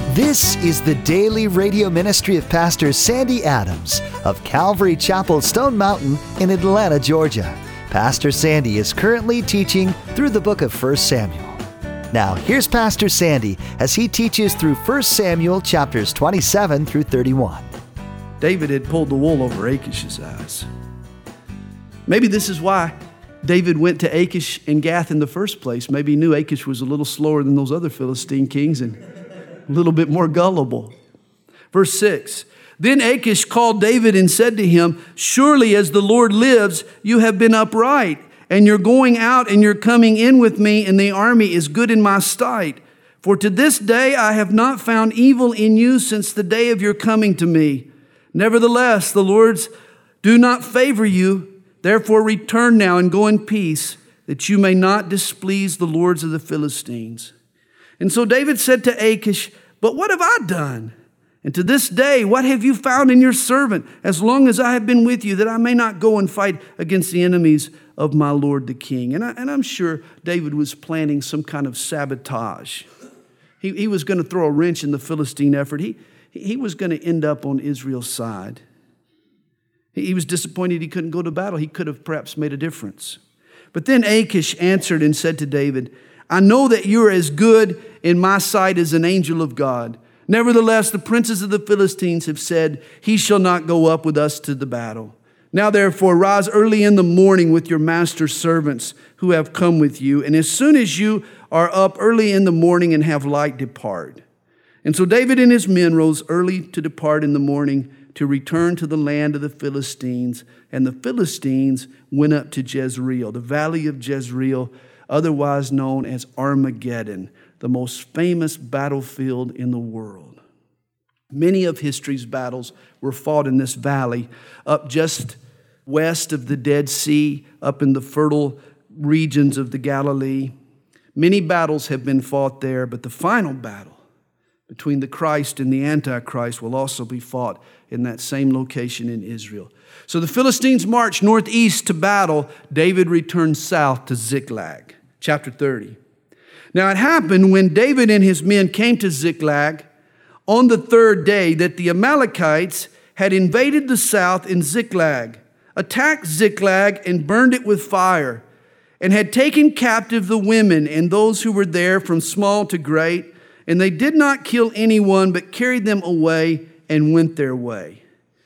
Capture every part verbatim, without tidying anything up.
This is the daily radio ministry of Pastor Sandy Adams of Calvary Chapel, Stone Mountain in Atlanta, Georgia. Pastor Sandy is currently teaching through the book of First Samuel. Now, here's Pastor Sandy as he teaches through First Samuel chapters twenty-seven through thirty-one. David had pulled the wool over Achish's eyes. Maybe this is why David went to Achish and Gath in the first place. Maybe he knew Achish was a little slower than those other Philistine kings and a little bit more gullible. Verse six, then Achish called David and said to him, surely as the Lord lives, you have been upright, and your going out and your coming in with me in the army is good in my sight. For to this day I have not found evil in you since the day of your coming to me. Nevertheless, the Lord's do not favor you. Therefore return now and go in peace, that you may not displease the lords of the Philistines. And so David said to Achish, but what have I done? And to this day, what have you found in your servant, as long as I have been with you, that I may not go and fight against the enemies of my lord the king? And, I, and I'm sure David was planning some kind of sabotage. He, he was going to throw a wrench in the Philistine effort. He, he was going to end up on Israel's side. He, he was disappointed he couldn't go to battle. He could have perhaps made a difference. But then Achish answered and said to David, I know that you are as good in my sight as an angel of God. Nevertheless, the princes of the Philistines have said, he shall not go up with us to the battle. Now therefore, rise early in the morning with your master's servants who have come with you, and as soon as you are up early in the morning and have light, depart. And so David and his men rose early to depart in the morning to return to the land of the Philistines. And the Philistines went up to Jezreel, the valley of Jezreel, otherwise known as Armageddon, the most famous battlefield in the world. Many of history's battles were fought in this valley, up just west of the Dead Sea, up in the fertile regions of the Galilee. Many battles have been fought there, but the final battle between the Christ and the Antichrist will also be fought in that same location in Israel. So the Philistines marched northeast to battle. David returned south to Ziklag. Chapter thirty. Now it happened when David and his men came to Ziklag on the third day that the Amalekites had invaded the south in Ziklag, attacked Ziklag and burned it with fire, and had taken captive the women and those who were there from small to great, and they did not kill anyone but carried them away and went their way.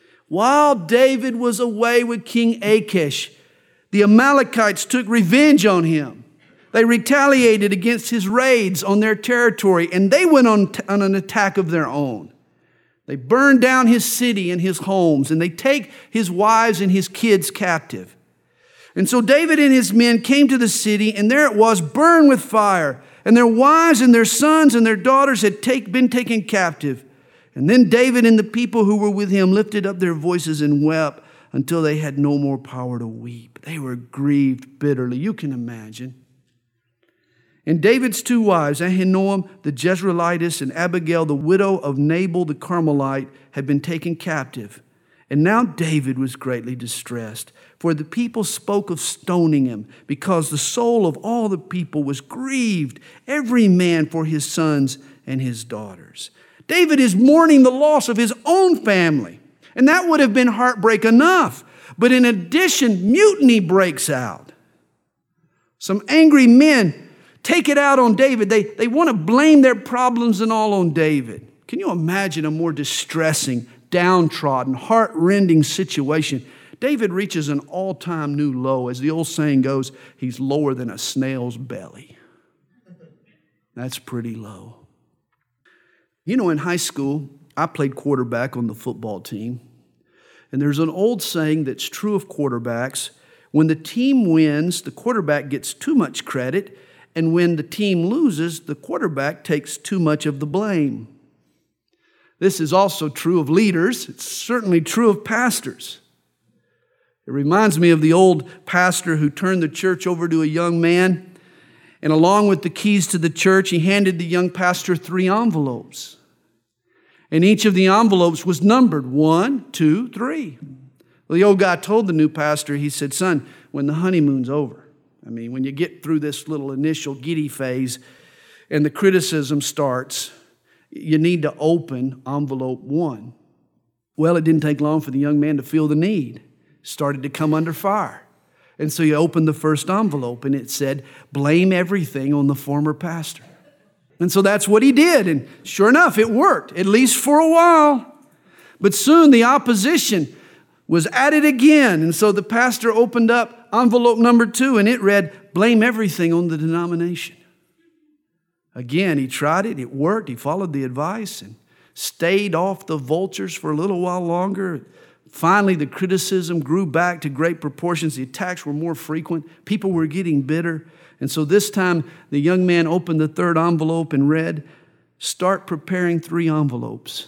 While David was away with King Achish, the Amalekites took revenge on him. They retaliated against his raids on their territory, and they went on, t- on an attack of their own. They burned down his city and his homes, and they take his wives and his kids captive. And so David and his men came to the city, and there it was, burned with fire, and their wives and their sons and their daughters had take, been taken captive. And then David and the people who were with him lifted up their voices and wept until they had no more power to weep. They were grieved bitterly. You can imagine. And David's two wives, Ahinoam the Jezreelitess and Abigail, the widow of Nabal the Carmelite, had been taken captive. And now David was greatly distressed, for the people spoke of stoning him, because the soul of all the people was grieved, every man for his sons and his daughters. David is mourning the loss of his own family, and that would have been heartbreak enough. But in addition, mutiny breaks out. Some angry men take it out on David. They, they want to blame their problems and all on David. Can you imagine a more distressing, downtrodden, heart-rending situation? David reaches an all-time new low. As the old saying goes, he's lower than a snail's belly. That's pretty low. You know, in high school, I played quarterback on the football team. And there's an old saying that's true of quarterbacks. When the team wins, the quarterback gets too much credit. And when the team loses, the quarterback takes too much of the blame. This is also true of leaders. It's certainly true of pastors. It reminds me of the old pastor who turned the church over to a young man. And along with the keys to the church, he handed the young pastor three envelopes. And each of the envelopes was numbered one, two, three. Well, the old guy told the new pastor, he said, son, when the honeymoon's over, I mean, when you get through this little initial giddy phase and the criticism starts, you need to open envelope one. Well, it didn't take long for the young man to feel the need. Started to come under fire. And so he opened the first envelope and it said, blame everything on the former pastor. And so that's what he did. And sure enough, it worked, at least for a while. But soon the opposition was at it again. And so the pastor opened up envelope number two and it read, blame everything on the denomination. Again, he tried it. It worked. He followed the advice and stayed off the vultures for a little while longer. Finally, the criticism grew back to great proportions. The attacks were more frequent. People were getting bitter. And so this time, the young man opened the third envelope and read, start preparing three envelopes.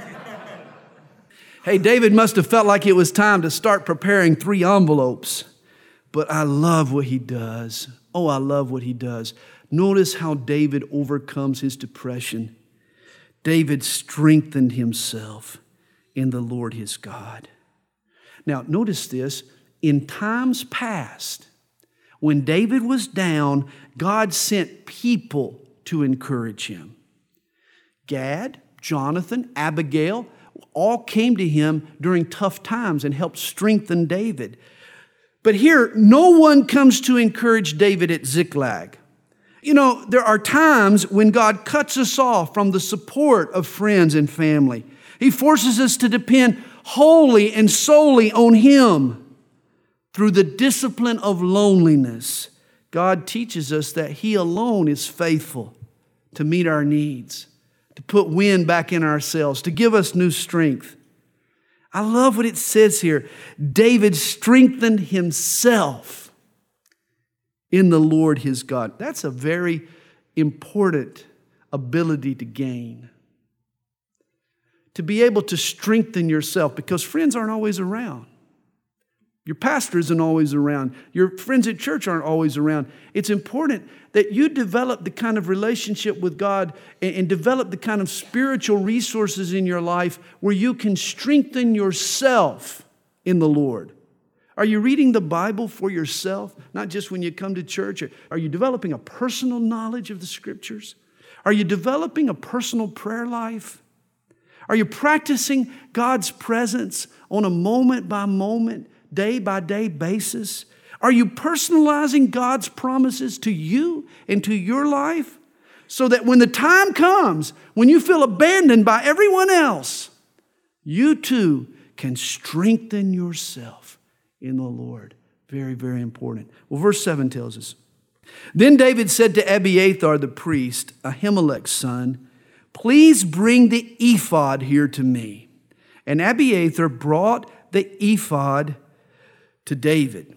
Hey, David must have felt like it was time to start preparing three envelopes. But I love what he does. Oh, I love what he does. Notice how David overcomes his depression. David strengthened himself in the Lord his God. Now, notice this. In times past, when David was down, God sent people to encourage him. Gad, Jonathan, Abigail, all came to him during tough times and helped strengthen David. But here, no one comes to encourage David at Ziklag. You know, there are times when God cuts us off from the support of friends and family. He forces us to depend wholly and solely on Him. Through the discipline of loneliness, God teaches us that He alone is faithful to meet our needs, to put wind back in our sails, to give us new strength. I love what it says here. David strengthened himself in the Lord his God. That's a very important ability to gain. To be able to strengthen yourself, because friends aren't always around. Your pastor isn't always around. Your friends at church aren't always around. It's important that you develop the kind of relationship with God and, and develop the kind of spiritual resources in your life where you can strengthen yourself in the Lord. Are you reading the Bible for yourself, not just when you come to church? Are you developing a personal knowledge of the Scriptures? Are you developing a personal prayer life? Are you practicing God's presence on a moment-by-moment, day-by-day basis? Are you personalizing God's promises to you and to your life so that when the time comes, when you feel abandoned by everyone else, you too can strengthen yourself in the Lord? Very, very important. Well, verse seven tells us, then David said to Abiathar the priest, Ahimelech's son, please bring the ephod here to me. And Abiathar brought the ephod to David.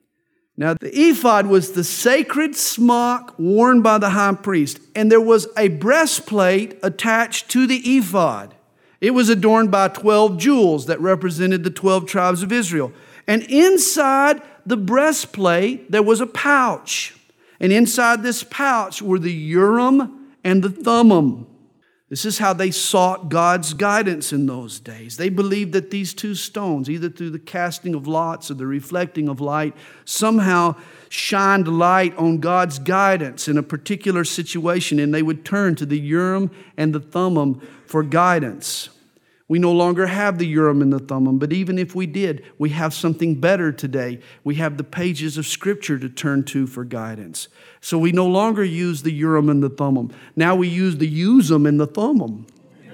Now, the ephod was the sacred smock worn by the high priest, and there was a breastplate attached to the ephod. It was adorned by twelve jewels that represented the twelve tribes of Israel. And inside the breastplate, there was a pouch. And inside this pouch were the Urim and the Thummim. This is how they sought God's guidance in those days. They believed that these two stones, either through the casting of lots or the reflecting of light, somehow shined light on God's guidance in a particular situation, and they would turn to the Urim and the Thummim for guidance. We no longer have the Urim and the Thummim, but even if we did, we have something better today. We have the pages of Scripture to turn to for guidance. So we no longer use the Urim and the Thummim. Now we use the Use-em and the Thummim.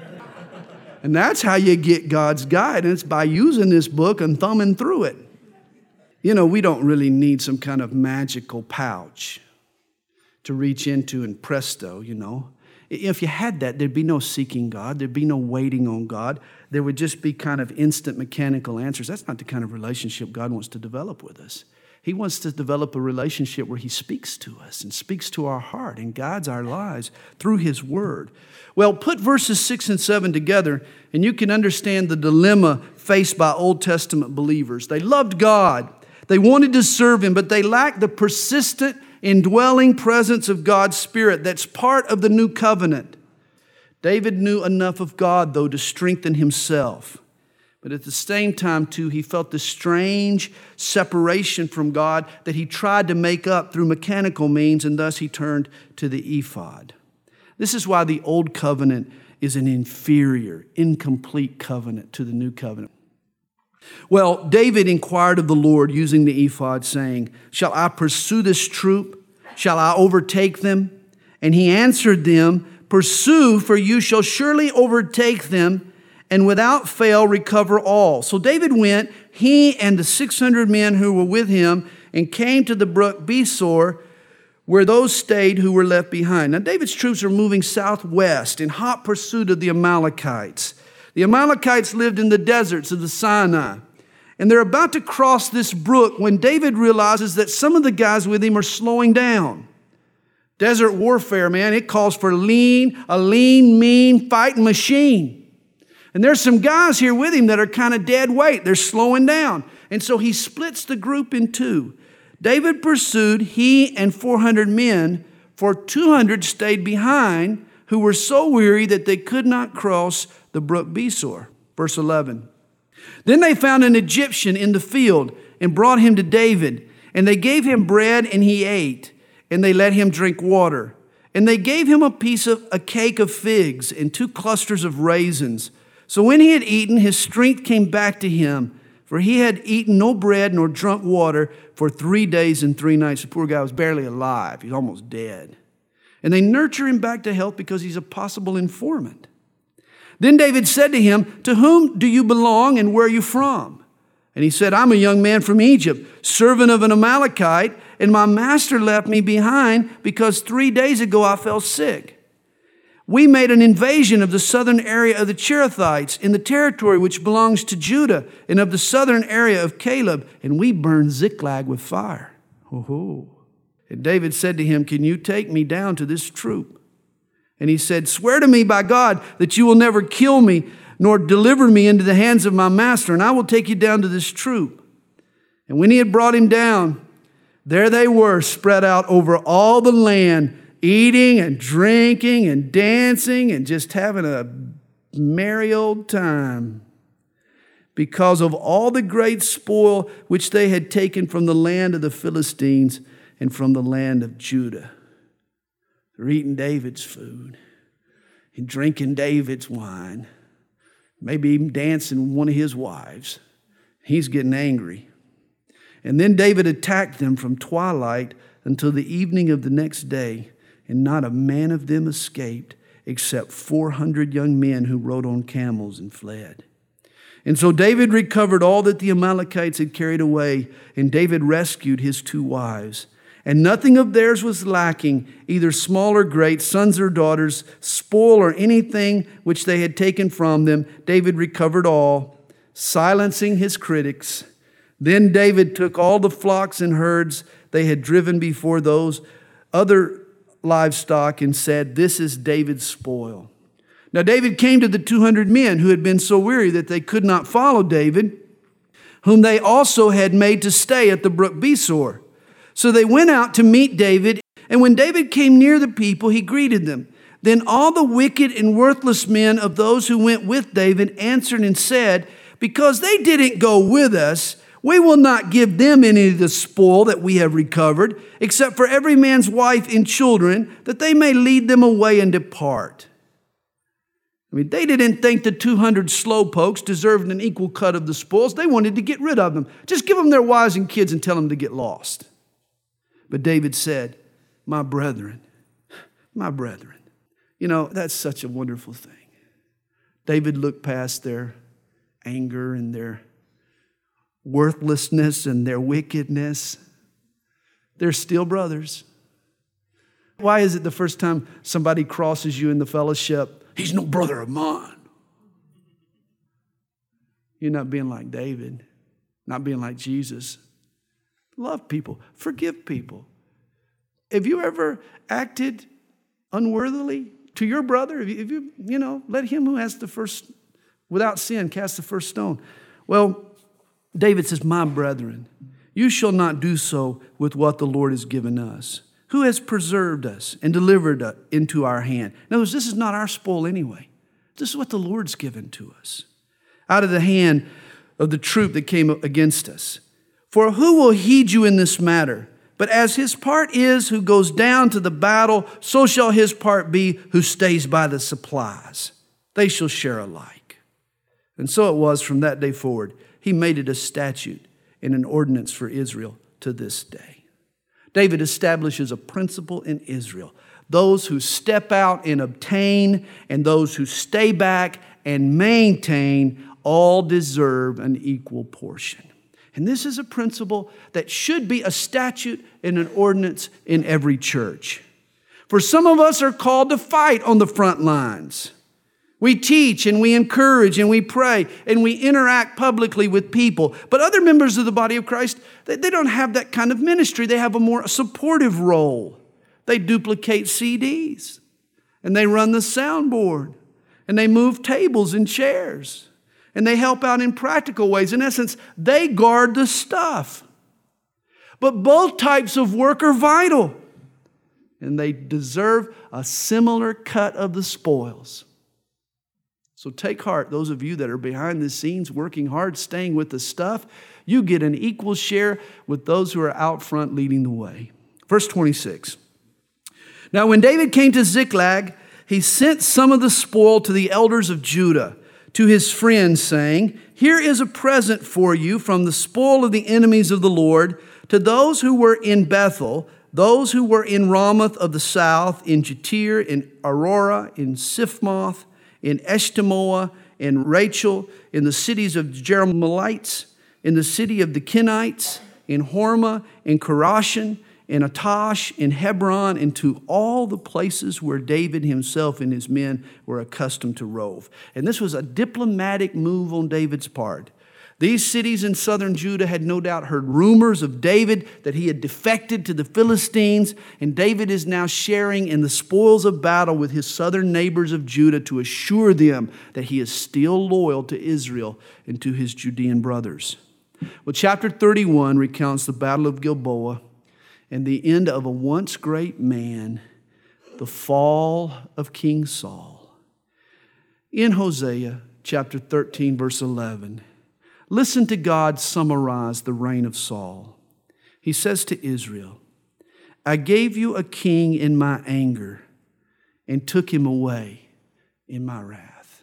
And that's how you get God's guidance, by using this book and thumbing through it. You know, we don't really need some kind of magical pouch to reach into and presto, you know. If you had that, there'd be no seeking God. There'd be no waiting on God. There would just be kind of instant mechanical answers. That's not the kind of relationship God wants to develop with us. He wants to develop a relationship where He speaks to us and speaks to our heart and guides our lives through His Word. Well, put verses six and seven together and you can understand the dilemma faced by Old Testament believers. They loved God. They wanted to serve Him, but they lacked the persistent indwelling presence of God's Spirit that's part of the new covenant. David knew enough of God, though, to strengthen himself. But at the same time, too, he felt this strange separation from God that he tried to make up through mechanical means, and thus he turned to the ephod. This is why the Old Covenant is an inferior, incomplete covenant to the new covenant. Well, David inquired of the Lord using the ephod, saying, "Shall I pursue this troop? Shall I overtake them?" And he answered them, "Pursue, for you shall surely overtake them, and without fail recover all." So David went, he and the six hundred men who were with him, and came to the brook Besor, where those stayed who were left behind. Now David's troops are moving southwest in hot pursuit of the Amalekites. The Amalekites lived in the deserts of the Sinai. And they're about to cross this brook when David realizes that some of the guys with him are slowing down. Desert warfare, man, it calls for lean, a lean, mean fighting machine. And there's some guys here with him that are kind of dead weight. They're slowing down. And so he splits the group in two. David pursued, he and four hundred men, for two hundred stayed behind, who were so weary that they could not cross the brook Besor. Verse eleven. Then they found an Egyptian in the field and brought him to David. And they gave him bread and he ate. And they let him drink water. And they gave him a piece of a cake of figs and two clusters of raisins. So when he had eaten, his strength came back to him. For he had eaten no bread nor drunk water for three days and three nights. The poor guy was barely alive. He's almost dead. And they nurture him back to health because he's a possible informant. Then David said to him, "To whom do you belong and where are you from?" And he said, "I'm a young man from Egypt, servant of an Amalekite, and my master left me behind because three days ago I fell sick. We made an invasion of the southern area of the Cherethites in the territory which belongs to Judah and of the southern area of Caleb, and we burned Ziklag with fire." Oh-ho. And David said to him, "Can you take me down to this troop?" And he said, "Swear to me by God that you will never kill me nor deliver me into the hands of my master, and I will take you down to this troop." And when he had brought him down, there they were spread out over all the land, eating and drinking and dancing and just having a merry old time because of all the great spoil which they had taken from the land of the Philistines and from the land of Judah. They're eating David's food and drinking David's wine, maybe even dancing with one of his wives. He's getting angry. And then David attacked them from twilight until the evening of the next day, and not a man of them escaped except four hundred young men who rode on camels and fled. And so David recovered all that the Amalekites had carried away, and David rescued his two wives. And nothing of theirs was lacking, either small or great, sons or daughters, spoil or anything which they had taken from them. David recovered all, silencing his critics. Then David took all the flocks and herds they had driven before those other livestock and said, "This is David's spoil." Now David came to the two hundred men who had been so weary that they could not follow David, whom they also had made to stay at the brook Besor. So they went out to meet David, and when David came near the people, he greeted them. Then all the wicked and worthless men of those who went with David answered and said, "Because they didn't go with us, we will not give them any of the spoil that we have recovered, except for every man's wife and children, that they may lead them away and depart." I mean, they didn't think the two hundred slowpokes deserved an equal cut of the spoils. They wanted to get rid of them. Just give them their wives and kids and tell them to get lost. But David said, "My brethren, my brethren." You know, that's such a wonderful thing. David looked past their anger and their worthlessness and their wickedness. They're still brothers. Why is it the first time somebody crosses you in the fellowship, "He's no brother of mine"? You're not being like David, not being like Jesus. Love people. Forgive people. Have you ever acted unworthily to your brother? Have you, have you, you know, let him who has the first, without sin, cast the first stone. Well, David says, "My brethren, you shall not do so with what the Lord has given us, who has preserved us and delivered us into our hand." In other words, this is not our spoil anyway. This is what the Lord's given to us out of the hand of the troop that came against us. "For who will heed you in this matter? But as his part is who goes down to the battle, so shall his part be who stays by the supplies." they shall share alike. And so it was from that day forward. He made it a statute and an ordinance for Israel to this day. David establishes a principle in Israel. Those who step out and obtain, and those who stay back and maintain, all deserve an equal portion. And this is a principle that should be a statute and an ordinance in every church. For some of us are called to fight on the front lines. We teach and we encourage and we pray and we interact publicly with people. But other members of the body of Christ, they, they don't have that kind of ministry. They have a more supportive role. They duplicate C Ds and they run the soundboard and they move tables and chairs and they help out in practical ways. In essence, they guard the stuff. But both types of work are vital and they deserve a similar cut of the spoils. So take heart, those of you that are behind the scenes, working hard, staying with the stuff, you get an equal share with those who are out front leading the way. Verse twenty-six. Now when David came to Ziklag, he sent some of the spoil to the elders of Judah, to his friends, saying, "Here is a present for you from the spoil of the enemies of the Lord, to those who were in Bethel, those who were in Ramoth of the south, in Jatir, in Aurora, in Siphmoth, in Eshtemoa, in Rachel, in the cities of Jerahmeelites, in the city of the Kenites, in Hormah, in Karashin, in Atash, in Hebron, and to all the places where David himself and his men were accustomed to rove." And this was a diplomatic move on David's part. These cities in southern Judah had no doubt heard rumors of David, that he had defected to the Philistines, and David is now sharing in the spoils of battle with his southern neighbors of Judah to assure them that he is still loyal to Israel and to his Judean brothers. Well, chapter thirty-one recounts the battle of Gilboa and the end of a once great man, the fall of King Saul. In Hosea chapter thirteen, verse eleven, listen to God summarize the reign of Saul. He says to Israel, "I gave you a king in my anger and took him away in my wrath."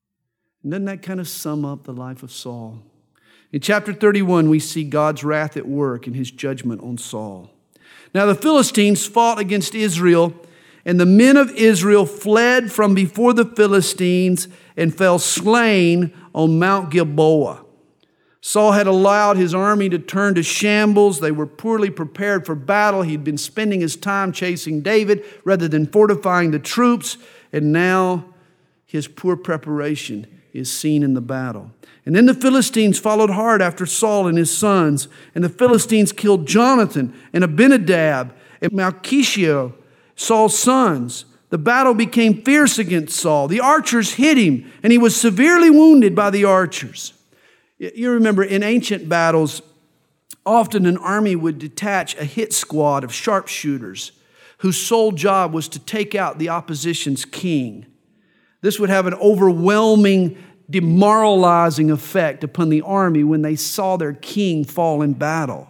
And doesn't that kind of sum up the life of Saul? In chapter thirty-one, we see God's wrath at work in his judgment on Saul. Now the Philistines fought against Israel, and the men of Israel fled from before the Philistines and fell slain on Mount Gilboa. Saul had allowed his army to turn to shambles. They were poorly prepared for battle. He'd been spending his time chasing David rather than fortifying the troops. And now his poor preparation is seen in the battle. And then the Philistines followed hard after Saul and his sons. And the Philistines killed Jonathan and Abinadab and Malchishua, Saul's sons. The battle became fierce against Saul. The archers hit him, and he was severely wounded by the archers. You remember in ancient battles, often an army would detach a hit squad of sharpshooters whose sole job was to take out the opposition's king. This would have an overwhelming, demoralizing effect upon the army when they saw their king fall in battle.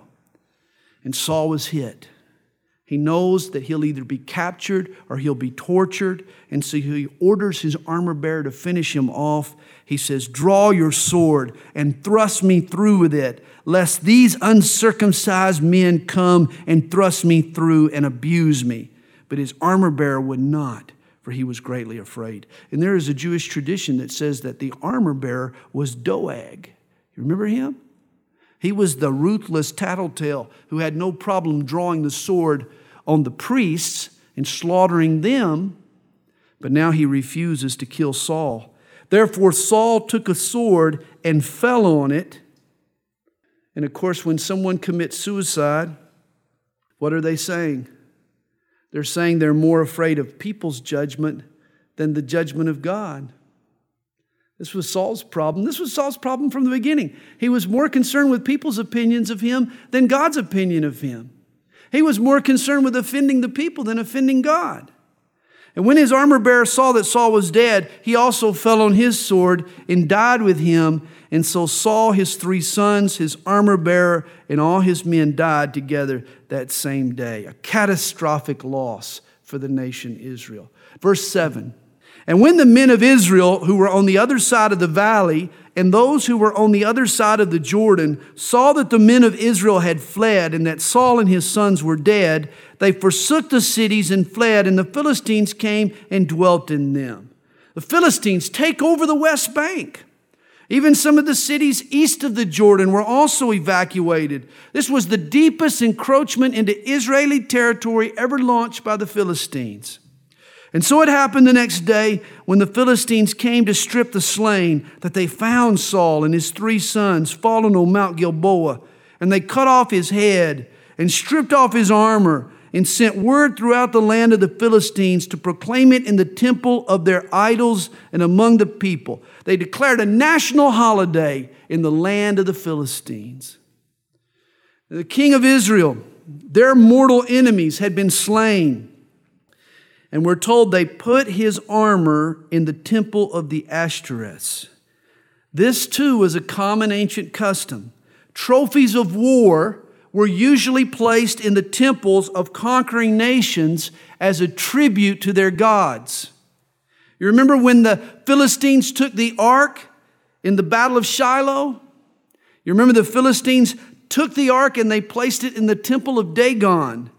And Saul was hit. He knows that he'll either be captured or he'll be tortured. And so he orders his armor bearer to finish him off. He says, "Draw your sword and thrust me through with it, lest these uncircumcised men come and thrust me through and abuse me." But his armor bearer would not, for he was greatly afraid. And there is a Jewish tradition that says that the armor bearer was Doeg. You remember him? He was the ruthless tattletale who had no problem drawing the sword on the priests and slaughtering them, but now he refuses to kill Saul. Therefore, Saul took a sword and fell on it. And of course, when someone commits suicide, what are they saying? They're saying they're more afraid of people's judgment than the judgment of God. This was Saul's problem. This was Saul's problem from the beginning. He was more concerned with people's opinions of him than God's opinion of him. He was more concerned with offending the people than offending God. And when his armor bearer saw that Saul was dead, he also fell on his sword and died with him. And so Saul, his three sons, his armor bearer, and all his men died together that same day. A catastrophic loss for the nation Israel. Verse seven. And when the men of Israel who were on the other side of the valley and those who were on the other side of the Jordan saw that the men of Israel had fled and that Saul and his sons were dead, they forsook the cities and fled, and the Philistines came and dwelt in them. The Philistines take over the West Bank. Even some of the cities east of the Jordan were also evacuated. This was the deepest encroachment into Israeli territory ever launched by the Philistines. And so it happened the next day when the Philistines came to strip the slain that they found Saul and his three sons fallen on Mount Gilboa. And they cut off his head and stripped off his armor and sent word throughout the land of the Philistines to proclaim it in the temple of their idols and among the people. They declared a national holiday in the land of the Philistines. The king of Israel, their mortal enemies, had been slain. And we're told they put his armor in the temple of the Ashtoreths. This too was a common ancient custom. Trophies of war were usually placed in the temples of conquering nations as a tribute to their gods. You remember when the Philistines took the ark in the Battle of Shiloh? You remember the Philistines took the ark and they placed it in the temple of Dagon.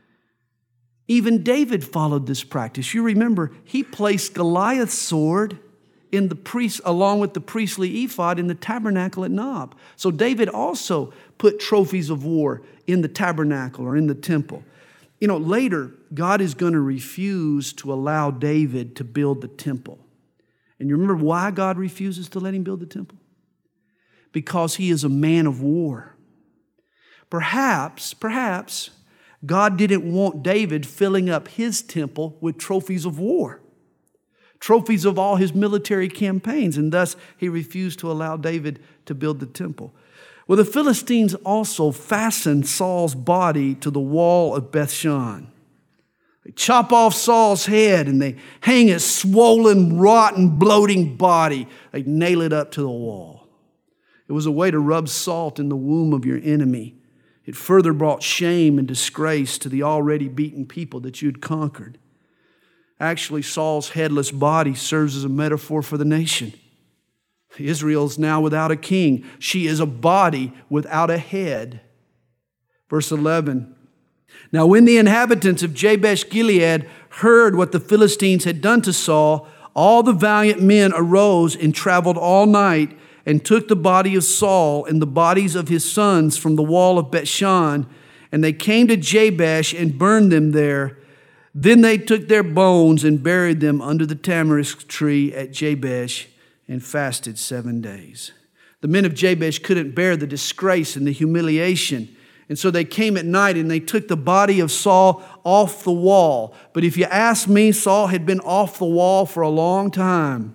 Even David followed this practice. You remember, he placed Goliath's sword in the priest, along with the priestly ephod in the tabernacle at Nob. So David also put trophies of war in the tabernacle or in the temple. You know, later, God is going to refuse to allow David to build the temple. And you remember why God refuses to let him build the temple? Because he is a man of war. Perhaps, perhaps, God didn't want David filling up his temple with trophies of war, trophies of all his military campaigns, and thus he refused to allow David to build the temple. Well, the Philistines also fastened Saul's body to the wall of Bethshan. They chop off Saul's head and they hang his swollen, rotten, bloating body. They nail it up to the wall. It was a way to rub salt in the womb of your enemy. It further brought shame and disgrace to the already beaten people that you'd conquered. Actually, Saul's headless body serves as a metaphor for the nation. Israel's now without a king. She is a body without a head. Verse eleven. Now when the inhabitants of Jabesh Gilead heard what the Philistines had done to Saul, all the valiant men arose and traveled all night and took the body of Saul and the bodies of his sons from the wall of Bethshan, and they came to Jabesh and burned them there. Then they took their bones and buried them under the tamarisk tree at Jabesh and fasted seven days. The men of Jabesh couldn't bear the disgrace and the humiliation, and so they came at night and they took the body of Saul off the wall. But if you ask me, Saul had been off the wall for a long time.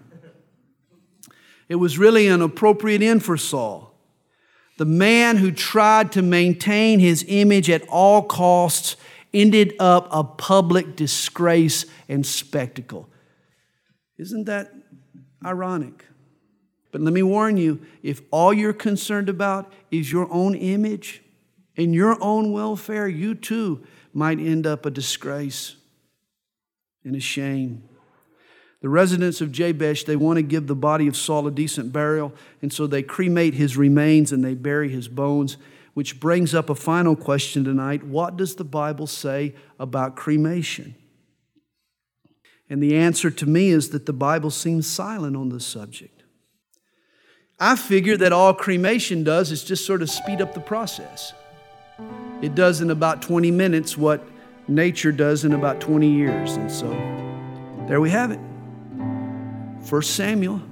It was really an appropriate end for Saul. The man who tried to maintain his image at all costs ended up a public disgrace and spectacle. Isn't that ironic? But let me warn you, if all you're concerned about is your own image and your own welfare, you too might end up a disgrace and a shame. The residents of Jabesh, they want to give the body of Saul a decent burial, and so they cremate his remains and they bury his bones, which brings up a final question tonight. What does the Bible say about cremation? And the answer to me is that the Bible seems silent on this subject. I figure that all cremation does is just sort of speed up the process. It does in about twenty minutes what nature does in about twenty years. And so there we have it. First Samuel.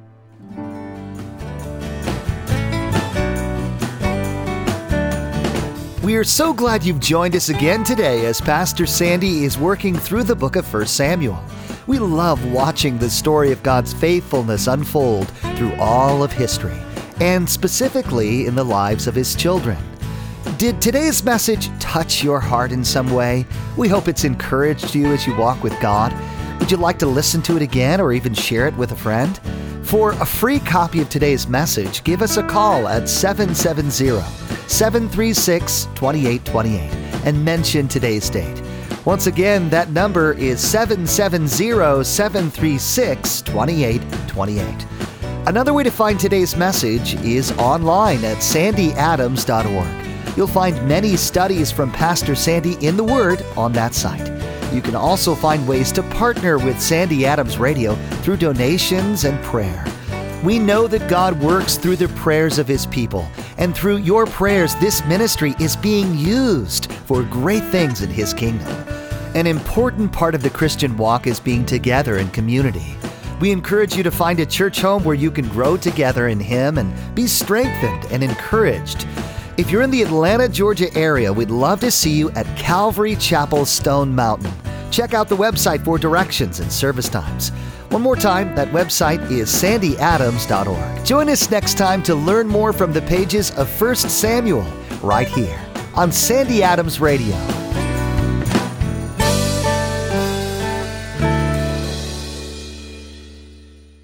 We are so glad you've joined us again today as Pastor Sandy is working through the book of First Samuel. We love watching the story of God's faithfulness unfold through all of history, and specifically in the lives of His children. Did today's message touch your heart in some way? We hope it's encouraged you as you walk with God. Would you like to listen to it again or even share it with a friend? For a free copy of today's message, give us a call at seven seven zero, seven three six, two eight two eight and mention today's date. Once again, that number is seven seven zero, seven three six, two eight two eight. Another way to find today's message is online at sandy adams dot org. You'll find many studies from Pastor Sandy in the Word on that site. You can also find ways to partner with Sandy Adams Radio through donations and prayer. We know that God works through the prayers of His people, and through your prayers, this ministry is being used for great things in His kingdom. An important part of the Christian walk is being together in community. We encourage you to find a church home where you can grow together in Him and be strengthened and encouraged. If you're in the Atlanta, Georgia area, we'd love to see you at Calvary Chapel Stone Mountain. Check out the website for directions and service times. One more time, that website is sandy adams dot org. Join us next time to learn more from the pages of First Samuel right here on Sandy Adams Radio.